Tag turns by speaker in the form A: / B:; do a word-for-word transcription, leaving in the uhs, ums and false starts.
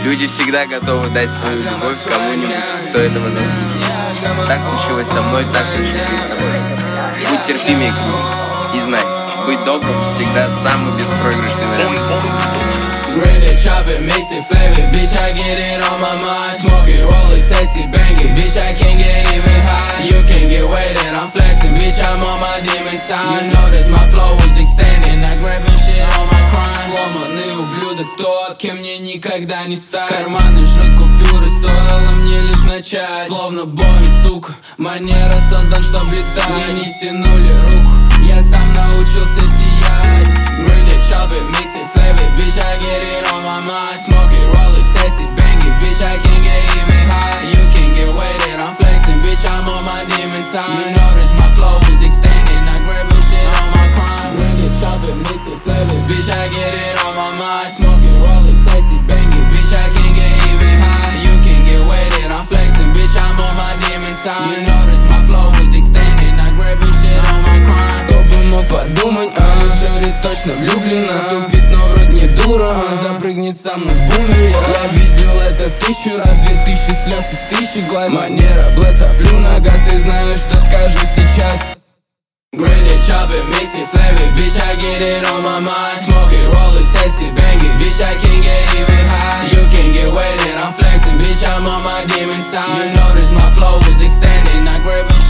A: Люди всегда готовы дать свою любовь кому-нибудь, кто этого заслуживает. Так случилось со мной, так случилось и с тобой. Будь терпимее к людям и знай, быть добрым всегда самый беспроигрышный вариант.
B: Grill it, chop it, mix it, flavor it, bitch, I get it on my mind. Smoke it, roll it, taste it, bang it, bitch, I can't get even high. You can get weighted, I'm flexing, bitch, I'm on my demon time. You notice my flow is extending, I grabbing shit on my crime. Сломанный ублюдок, тот, кем мне никогда не стать. Карманы жрут купюры, стоило мне лишь начать. Словно Боинг, сука, манера создан, чтоб летать. Мне не тянули руку, я сам научился сиять. Grill it, chop it, mix it, flavor it, bitch, I get it on my mind. Smoke it, roll it, taste it, bang it, bitch, I can't get even high. You can get weighted, I'm flexing, bitch, I'm on my demon time. You notice my flow is extending, I grabbing shit on my crime. Grill it, chop it, mix it, flavor it, bitch, I get it on my mind. Smoke it, roll it, taste it, bang it, bitch, I can't get even high. You can get weighted, I'm flexing, bitch, I'm on my demon time. You notice my flow is extending, I grabbing shit on my crime. Кто бы мог подумать, а ну шорит точно влюблена. Тупит, но вроде не дура, запрыгнет со мной в бумер. Я видел это тысячу раз, две тысячи слез из тысячи глаз. Манера блест, топлю на газ, ты знаешь, что скажу сейчас. Grill it, chop it, mix it, flavor it, bitch, I get it on my mind. Smoke it, roll it, taste it, bang it, bitch, I can't get even high. You can get weighted, I'm flexing, bitch, I'm on my demon time. You notice my flow is extending, I grab it.